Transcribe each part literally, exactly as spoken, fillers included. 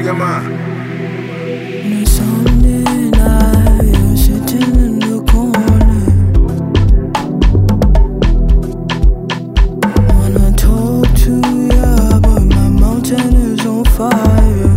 nigga man. Sunday night, you're sitting in the corner. Wanna talk to ya, but my mountain is on fire.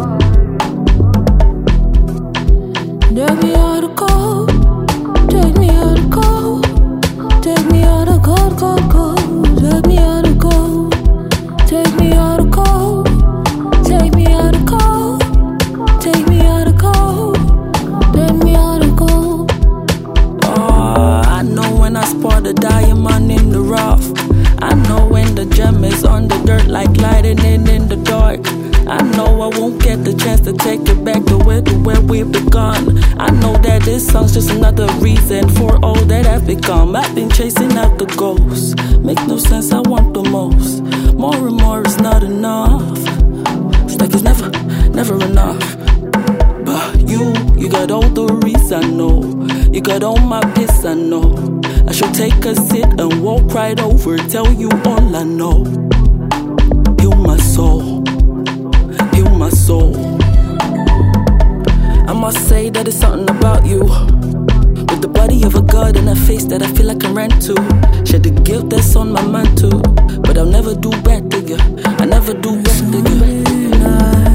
Take me out of cold, take me out of cold, take me out of cold, cold, cold, take me out of cold, take me out of cold, take me out of cold, take me out of cold, let me out of cold. Oh, I know when I spot a diamond in the rough. I know when the gem is on the dirt, like lighting it in the dark. I know I won't get the chance to take it back to where, to where we've begun. I know that this song's just another reason for all that I've become. I've been chasing out the ghosts, make no sense, I want the most. More and more is not enough. It's like it's never, never enough. But you, you got all the reasons I know. You got all my piss I know. I should take a sit and walk right over, tell you all I know. Heal my soul, heal my soul. I must say that it's something about you, with the body of a god and a face that I feel I can run to. Shed the guilt that's on my mind too, but I'll never do bad to you. I never do bad to you.